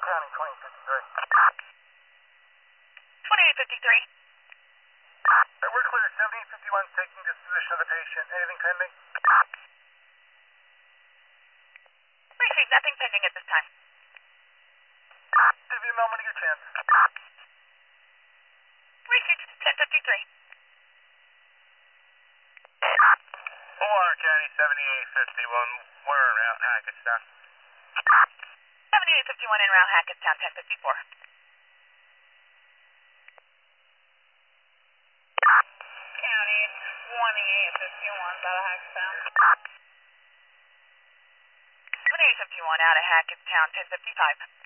County 2053. 2853. We're clear. 7851 taking disposition of the patient. Anything pending? Received. Nothing pending at this time. Give you a moment to get a chance. Received. 1053. Warren County 7851. We're around Hackettstown. 7851 en route Hackettstown 1054. County 2851 out of Hackettstown. 2851 out of Hackettstown 1055.